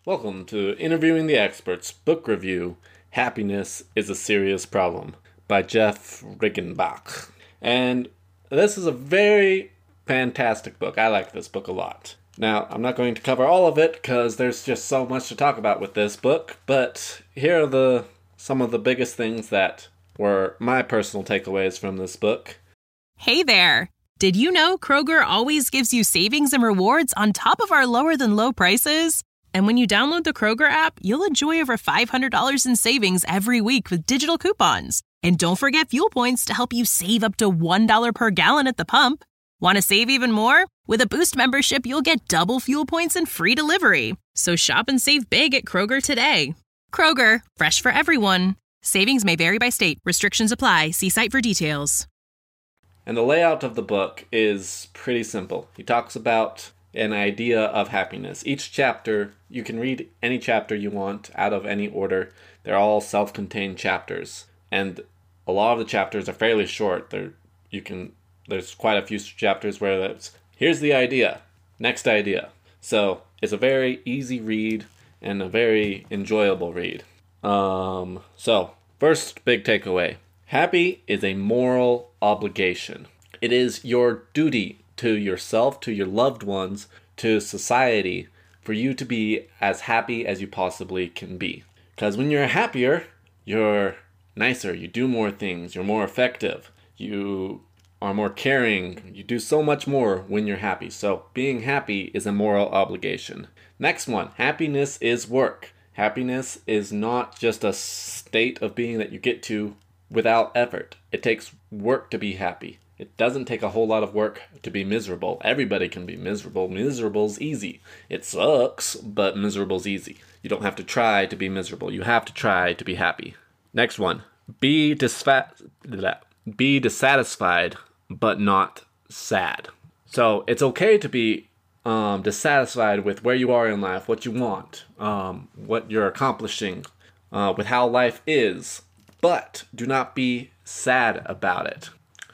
Welcome to Interviewing the Experts book review, Happiness is a Serious Problem by Jeff Riggenbach. And this is a very fantastic book. I like this book a lot. Now, I'm not going to cover all of it because there's just so much to talk about with this book, but here are some of the biggest things that were my personal takeaways from this book. Hey there! Did you know Kroger always gives you savings and rewards on top of our lower-than-low prices? And when you download the Kroger app, you'll enjoy over $500 in savings every week with digital coupons. And don't forget fuel points to help you save up to $1 per gallon at the pump. Want to save even more? With a Boost membership, you'll get double fuel points and free delivery. So shop and save big at Kroger today. Kroger, fresh for everyone. Savings may vary by state. Restrictions apply. See site for details. And the layout of the book is pretty simple. He talks about an idea of happiness. Each chapter, you can read any chapter you want out of any order. They're all self-contained chapters. And a lot of the chapters are fairly short. There's quite a few chapters where that's, here's the idea, next idea. So it's a very easy read and a very enjoyable read. So first big takeaway. Happy is a moral obligation. It is your duty to yourself, to your loved ones, to society, for you to be as happy as you possibly can be. Because when you're happier, you're nicer, you do more things, you're more effective, you are more caring, you do so much more when you're happy. So being happy is a moral obligation. Next one, happiness is work. Happiness is not just a state of being that you get to without effort. It takes work to be happy. It doesn't take a whole lot of work to be miserable. Everybody can be miserable. Miserable's easy. It sucks, but miserable's easy. You don't have to try to be miserable. You have to try to be happy. Next one. Be dissatisfied, but not sad. So it's okay to be dissatisfied with where you are in life, what you want, what you're accomplishing, with how life is. But do not be sad about it.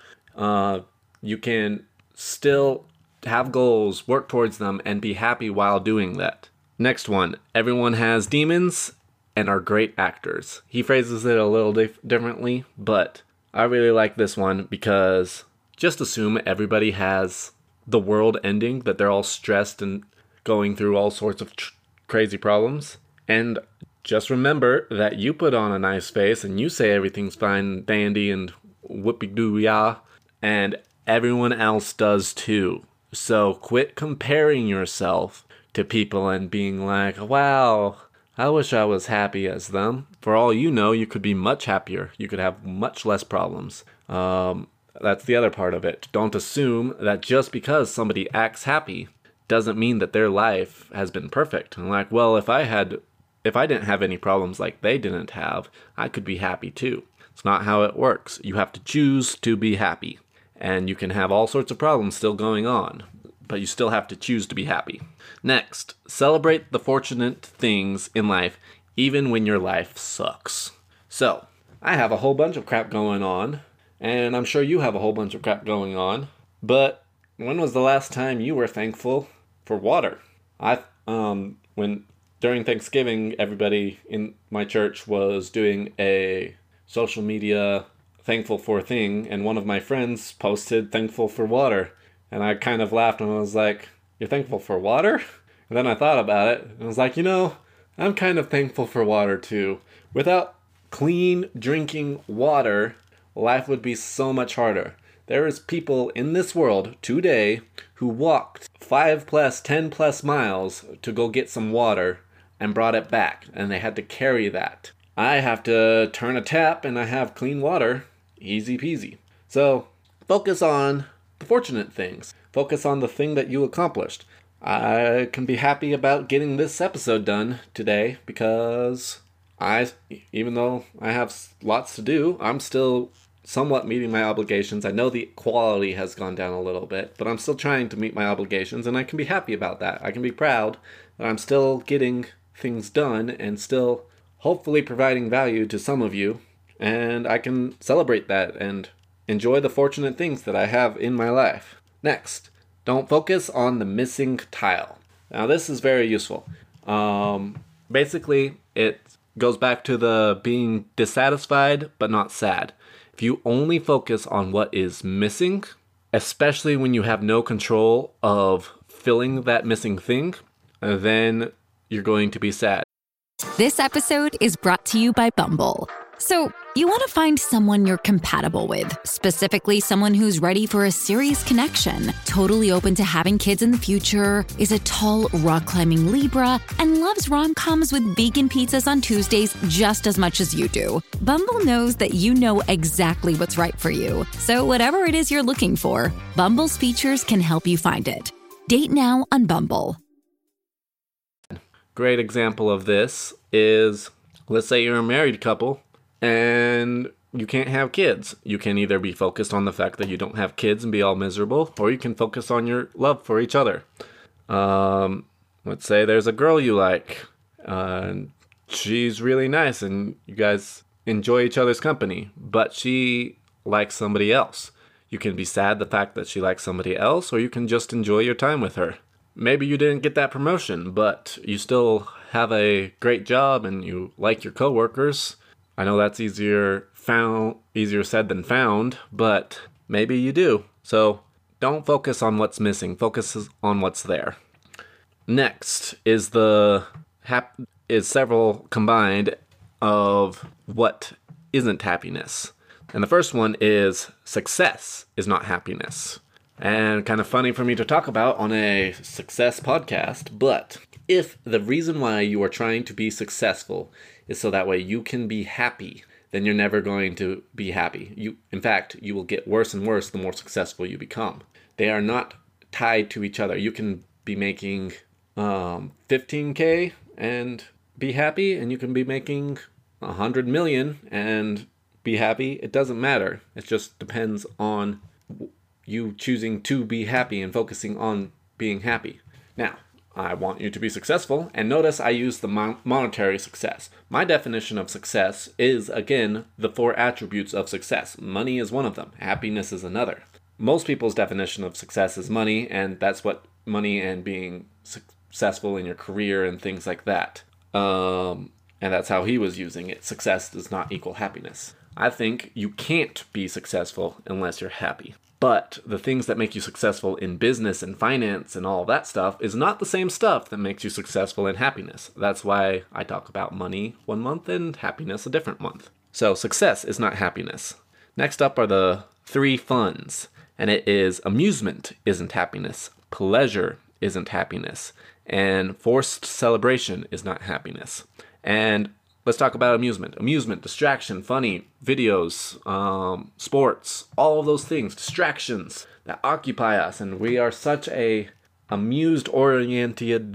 You can still have goals, work towards them, and be happy while doing that. Next one. Everyone has demons and are great actors. He phrases it a little differently, but I really like this one because just assume everybody has the world ending, that they're all stressed and going through all sorts of crazy problems. And just remember that you put on a nice face and you say everything's fine, dandy, and whoopie-doo-yah, and everyone else does too. So quit comparing yourself to people and being like, wow, I wish I was happy as them. For all you know, you could be much happier. You could have much less problems. That's the other part of it. Don't assume that just because somebody acts happy doesn't mean that their life has been perfect. And like, well, if I didn't have any problems like they didn't have, I could be happy too. It's not how it works. You have to choose to be happy. And you can have all sorts of problems still going on, but you still have to choose to be happy. Next, celebrate the fortunate things in life, even when your life sucks. So, I have a whole bunch of crap going on, and I'm sure you have a whole bunch of crap going on, but when was the last time you were thankful for water? When during Thanksgiving, everybody in my church was doing a social media thankful for thing, and one of my friends posted thankful for water, and I kind of laughed and I was like, you're thankful for water? And then I thought about it and I was like, I'm kind of thankful for water too. Without clean drinking water, life would be so much harder. There is people in this world today who walked 5+ 10+ miles to go get some water and brought it back, and they had to carry that. I have to turn a tap and I have clean water. Easy peasy. So focus on the fortunate things. Focus on the thing that you accomplished. I can be happy about getting this episode done today because even though I have lots to do, I'm still somewhat meeting my obligations. I know the quality has gone down a little bit, but I'm still trying to meet my obligations, and I can be happy about that. I can be proud that I'm still getting things done and still hopefully providing value to some of you, and I can celebrate that and enjoy the fortunate things that I have in my life. Next, don't focus on the missing tile. Now this is very useful. Basically, it goes back to the being dissatisfied but not sad. If you only focus on what is missing, especially when you have no control of filling that missing thing, then you're going to be sad. This episode is brought to you by Bumble. So, you want to find someone you're compatible with, specifically someone who's ready for a serious connection, totally open to having kids in the future, is a tall, rock-climbing Libra, and loves rom-coms with vegan pizzas on Tuesdays just as much as you do. Bumble knows that you know exactly what's right for you. So whatever it is you're looking for, Bumble's features can help you find it. Date now on Bumble. Great example of this is, let's say you're a married couple and you can't have kids. You can either be focused on the fact that you don't have kids and be all miserable, or you can focus on your love for each other. Let's say there's a girl you like, and she's really nice and you guys enjoy each other's company, but she likes somebody else. You can be sad the fact that she likes somebody else, or you can just enjoy your time with her. Maybe you didn't get that promotion, but you still have a great job and you like your coworkers. I know that's easier said than found, but maybe you do. So don't focus on what's missing. Focus on what's there. Next is several combined of what isn't happiness. And the first one is success is not happiness. And kind of funny for me to talk about on a success podcast, but if the reason why you are trying to be successful is so that way you can be happy, then you're never going to be happy. In fact, you will get worse and worse the more successful you become. They are not tied to each other. You can be making $15K and be happy, and you can be making 100 million and be happy. It doesn't matter. It just depends on you choosing to be happy and focusing on being happy. Now, I want you to be successful, and notice I use the monetary success. My definition of success is, again, the 4 attributes of success. Money is one of them. Happiness is another. Most people's definition of success is money, and that's what money and being successful in your career and things like that. And that's how he was using it. Success does not equal happiness. I think you can't be successful unless you're happy. But the things that make you successful in business and finance and all that stuff is not the same stuff that makes you successful in happiness. That's why I talk about money one month and happiness a different month. So success is not happiness. Next up are the 3 funds. And it is amusement isn't happiness. Pleasure isn't happiness. And forced celebration is not happiness. And let's talk about amusement. Amusement, distraction, funny, videos, sports, all of those things, distractions that occupy us. And we are such a amused-oriented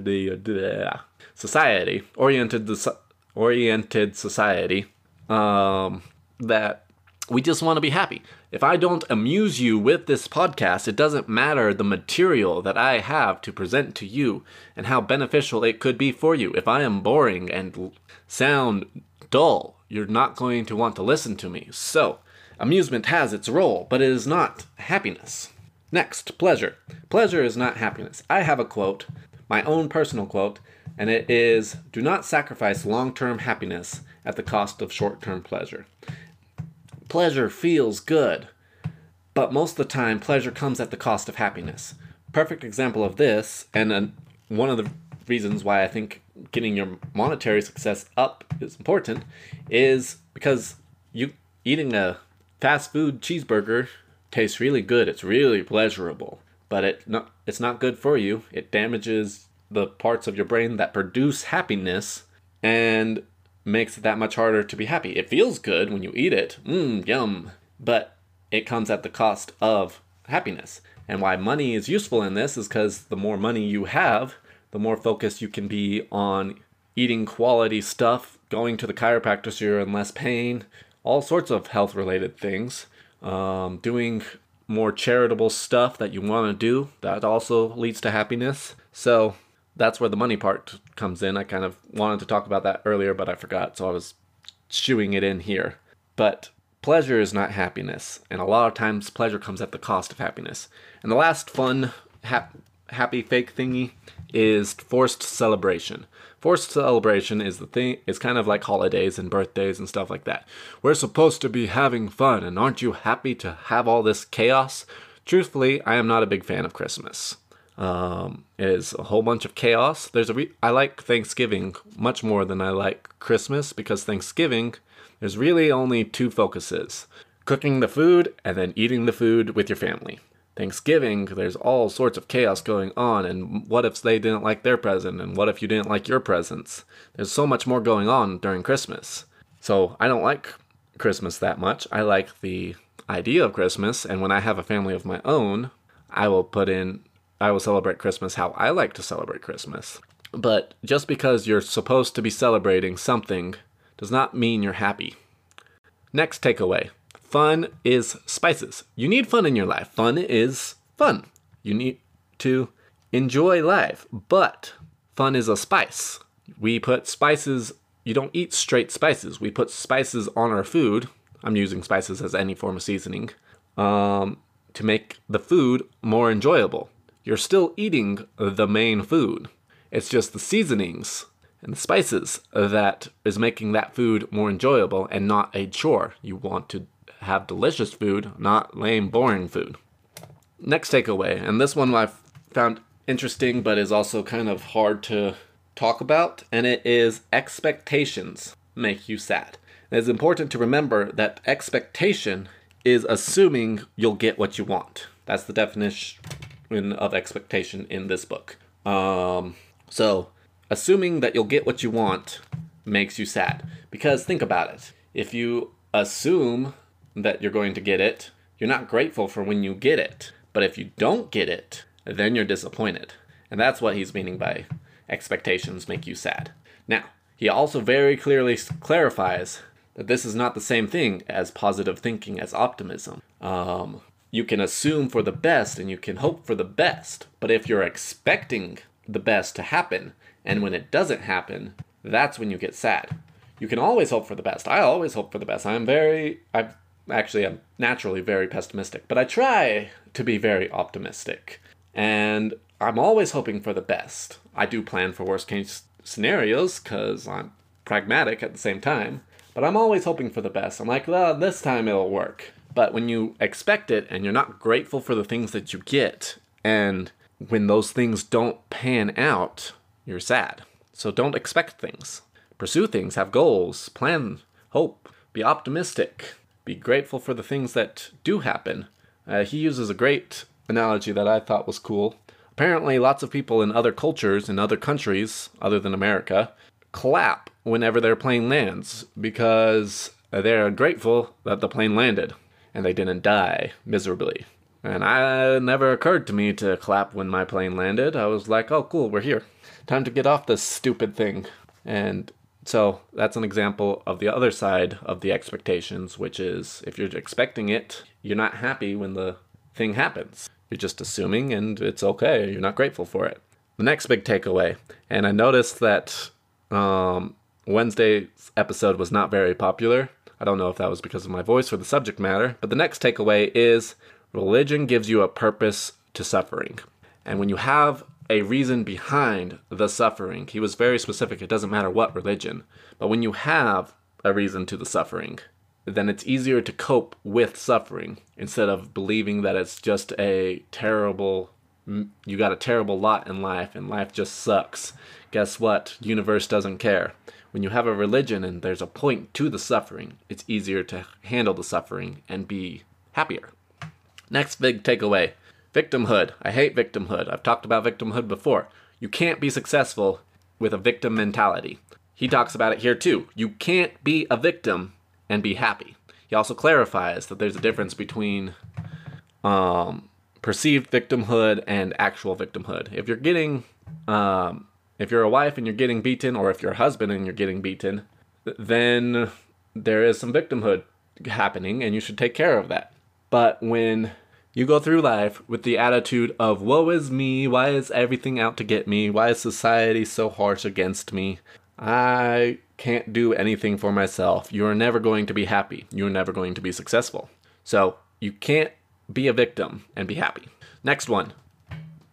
society, oriented society, that we just want to be happy. If I don't amuse you with this podcast, it doesn't matter the material that I have to present to you and how beneficial it could be for you. If I am boring and sound dull, you're not going to want to listen to me. So, amusement has its role, but it is not happiness. Next, pleasure. Pleasure is not happiness. I have a quote, my own personal quote, and it is, "Do not sacrifice long-term happiness at the cost of short-term pleasure." Pleasure feels good, but most of the time, pleasure comes at the cost of happiness. Perfect example of this, and one of the reasons why I think getting your monetary success up is important, is because eating a fast food cheeseburger tastes really good. It's really pleasurable, but it's not good for you. It damages the parts of your brain that produce happiness, and makes it that much harder to be happy. It feels good when you eat it, yum, but it comes at the cost of happiness. And why money is useful in this is because the more money you have, the more focused you can be on eating quality stuff, going to the chiropractor so you're in less pain, all sorts of health-related things, doing more charitable stuff that you want to do. That also leads to happiness. So that's where the money part comes in. I kind of wanted to talk about that earlier, but I forgot, so I was shooing it in here. But pleasure is not happiness, and a lot of times pleasure comes at the cost of happiness. And the last fun happy fake thingy is forced celebration. Forced celebration is kind of like holidays and birthdays and stuff like that. We're supposed to be having fun, and aren't you happy to have all this chaos? Truthfully, I am not a big fan of Christmas. It is a whole bunch of chaos. I like Thanksgiving much more than I like Christmas, because Thanksgiving, there's really only two focuses: cooking the food and then eating the food with your family. Thanksgiving, there's all sorts of chaos going on, and what if they didn't like their present, and what if you didn't like your presents? There's so much more going on during Christmas. So I don't like Christmas that much. I like the idea of Christmas, and when I have a family of my own, I will celebrate Christmas how I like to celebrate Christmas. But just because you're supposed to be celebrating something does not mean you're happy. Next takeaway. Fun is spices. You need fun in your life. Fun is fun. You need to enjoy life, but fun is a spice. We put spices, you don't eat straight spices. We put spices on our food. I'm using spices as any form of seasoning, to make the food more enjoyable. You're still eating the main food. It's just the seasonings and the spices that is making that food more enjoyable and not a chore. You want to have delicious food, not lame, boring food. Next takeaway, and this one I found interesting but is also kind of hard to talk about, and it is expectations make you sad. It is important to remember that expectation is assuming you'll get what you want. That's the definition of expectation in this book. So assuming that you'll get what you want makes you sad. Because think about it. If you assume that you're going to get it, you're not grateful for when you get it. But if you don't get it, then you're disappointed. And that's what he's meaning by expectations make you sad. Now, he also very clearly clarifies that this is not the same thing as positive thinking, as optimism. You can assume for the best and you can hope for the best. But if you're expecting the best to happen, and when it doesn't happen, that's when you get sad. You can always hope for the best. I always hope for the best. I'm naturally very pessimistic, but I try to be very optimistic. And I'm always hoping for the best. I do plan for worst case scenarios because I'm pragmatic at the same time, but I'm always hoping for the best. I'm like, well, this time it'll work. But when you expect it and you're not grateful for the things that you get, and when those things don't pan out, you're sad. So don't expect things. Pursue things, have goals, plan, hope, be optimistic, be grateful for the things that do happen. He uses a great analogy that I thought was cool. Apparently, lots of people in other cultures, in other countries, other than America, clap whenever their plane lands because they're grateful that the plane landed and they didn't die miserably. And it never occurred to me to clap when my plane landed. I was like, oh, cool, we're here. Time to get off this stupid thing. And so that's an example of the other side of the expectations, which is if you're expecting it, you're not happy when the thing happens. You're just assuming, and it's okay. You're not grateful for it. The next big takeaway, and I noticed that Wednesday's episode was not very popular. I don't know if that was because of my voice or the subject matter, but the next takeaway is religion gives you a purpose to suffering. And when you have a reason behind the suffering, he was very specific, it doesn't matter what religion, but when you have a reason to the suffering, then it's easier to cope with suffering instead of believing that it's just you got a terrible lot in life and life just sucks. Guess what? Universe doesn't care. When you have a religion and there's a point to the suffering, it's easier to handle the suffering and be happier. Next big takeaway, victimhood. I hate victimhood. I've talked about victimhood before. You can't be successful with a victim mentality. He talks about it here too. You can't be a victim and be happy. He also clarifies that there's a difference between perceived victimhood and actual victimhood. If you're a wife and you're getting beaten, or if you're a husband and you're getting beaten, then there is some victimhood happening and you should take care of that. But when you go through life with the attitude of, woe is me, why is everything out to get me, why is society so harsh against me, I can't do anything for myself, you're never going to be happy, you're never going to be successful. So you can't be a victim and be happy. Next one,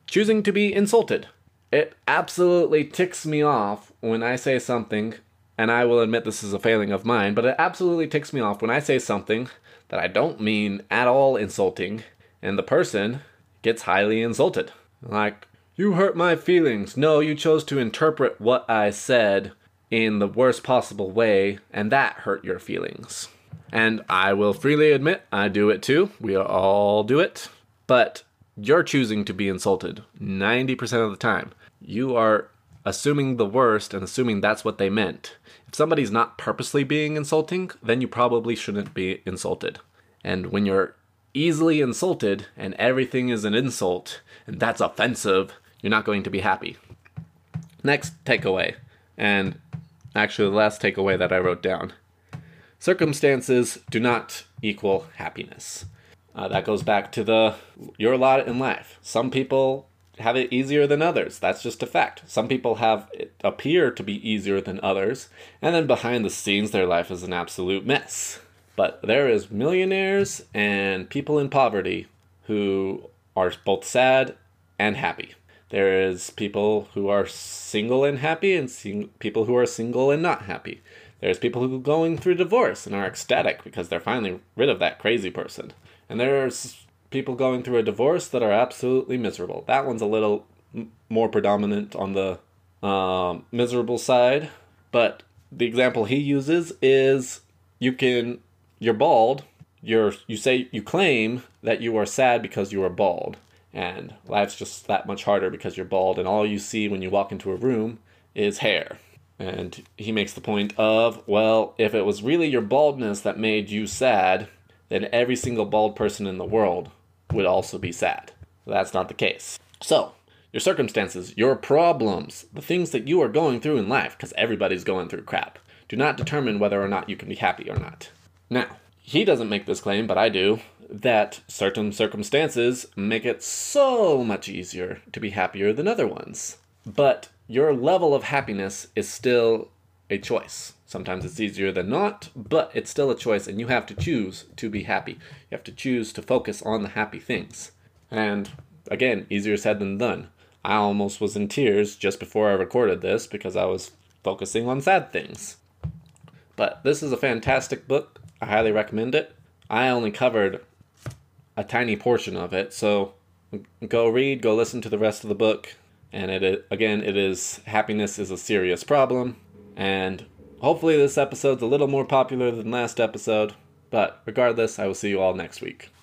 choosing to be insulted. It absolutely ticks me off when I say something, and I will admit this is a failing of mine, but it absolutely ticks me off when I say something that I don't mean at all insulting, and the person gets highly insulted. Like, you hurt my feelings. No, you chose to interpret what I said in the worst possible way, and that hurt your feelings. And I will freely admit, I do it too. We all do it. But you're choosing to be insulted 90% of the time. You are assuming the worst and assuming that's what they meant. If somebody's not purposely being insulting, then you probably shouldn't be insulted. And when you're easily insulted and everything is an insult, and that's offensive, you're not going to be happy. Next takeaway, and actually the last takeaway that I wrote down. Circumstances do not equal happiness. That goes back to your lot in life. Some people have it easier than others. That's just a fact. Some people have it appear to be easier than others, and then behind the scenes their life is an absolute mess. But there is millionaires and people in poverty who are both sad and happy. There is people who are single and happy and people who are single and not happy. There's people who are going through divorce and are ecstatic because they're finally rid of that crazy person. And there's people going through a divorce that are absolutely miserable. That one's a little more predominant on the miserable side. But the example he uses is you're bald. You claim that you are sad because you are bald. And life's just that much harder because you're bald. And all you see when you walk into a room is hair. And he makes the point of, well, if it was really your baldness that made you sad, then every single bald person in the world would also be sad. That's not the case. So, your circumstances, your problems, the things that you are going through in life, because everybody's going through crap, do not determine whether or not you can be happy or not. Now, he doesn't make this claim, but I do, that certain circumstances make it so much easier to be happier than other ones. But your level of happiness is still a choice. Sometimes it's easier than not, but it's still a choice, and you have to choose to be happy. You have to choose to focus on the happy things. And again, easier said than done. I almost was in tears just before I recorded this because I was focusing on sad things. But this is a fantastic book. I highly recommend it. I only covered a tiny portion of it, so go listen to the rest of the book. And it is happiness is a serious problem. And hopefully this episode's a little more popular than last episode. But regardless, I will see you all next week.